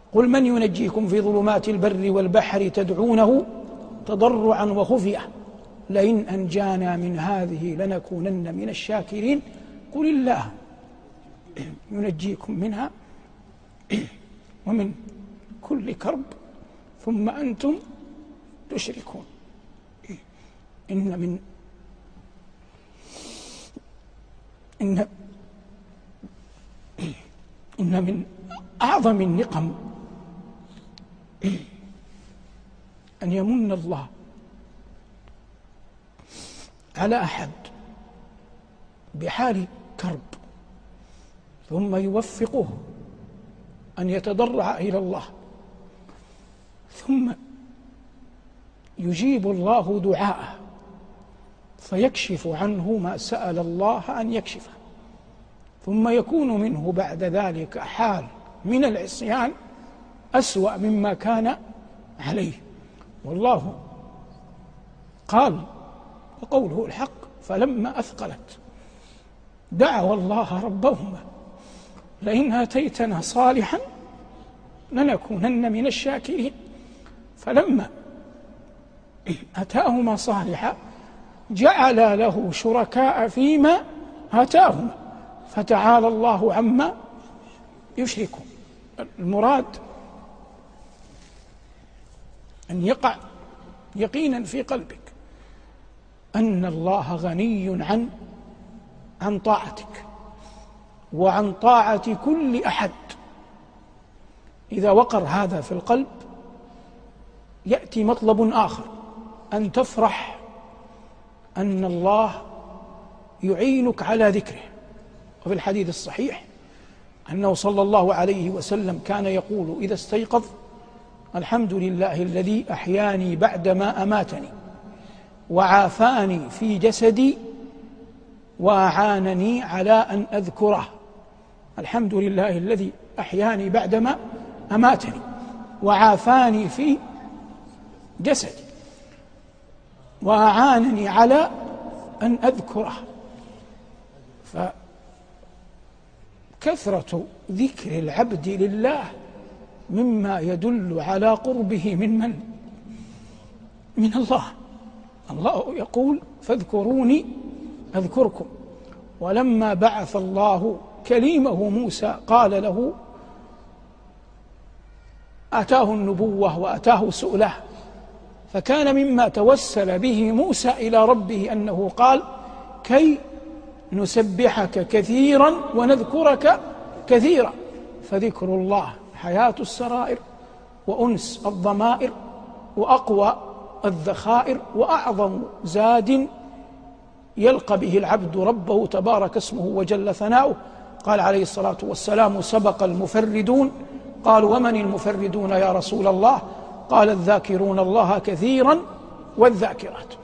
قل من ينجيكم في ظلمات البر والبحر تدعونه تضرعا وخفية لئن أنجانا من هذه لنكونن من الشاكرين قل الله ينجيكم منها ومن كل كرب ثم أنتم تشركون. إن من أعظم النقم أن يمن الله على أحد بحال كرب ثم يوفقه أن يتضرع إلى الله، ثم يجيب الله دعاءه فيكشف عنه ما سأل الله أن يكشفه، ثم يكون منه بعد ذلك حال من العصيان أسوأ مما كان عليه. والله قال وقوله الحق فلما أثقلت دعوا الله ربهما لئن آتيتنا صالحا لنكونن من الشاكرين. فلما أتاهما صالحا جعل له شركاء فيما آتاهما فتعالى الله عما يشركون. المراد أن يقع يقينا في قلبك أن الله غني عن طاعتك وعن طاعة كل أحد. إذا وقر هذا في القلب يأتي مطلب آخر، أن تفرح أن الله يعينك على ذكره. وفي الحديث الصحيح أنه صلى الله عليه وسلم كان يقول إذا استيقظ الحمد لله الذي أحياني بعدما أماتني وعافاني في جسدي وأعانني على أن أذكره. الحمد لله الذي أحياني بعدما أماتني وعافاني في جسدي وأعانني على أن أذكره. فكثرة ذكر العبد لله مما يدل على قربه من الله. الله يقول فاذكروني أذكركم. ولما بعث الله كليمه موسى قال له آتاه النبوة وآتاه سؤله، فكان مما توسل به موسى إلى ربه أنه قال كي نسبحك كثيرا ونذكرك كثيرا. فذكر الله حياة السرائر وأنس الضمائر وأقوى الذخائر وأعظم زاد يلقى به العبد ربه تبارك اسمه وجل ثناؤه. قال عليه الصلاة والسلام سبق المفردون. قالوا ومن المفردون يا رسول الله؟ قال الذاكرون الله كثيرا والذاكرات.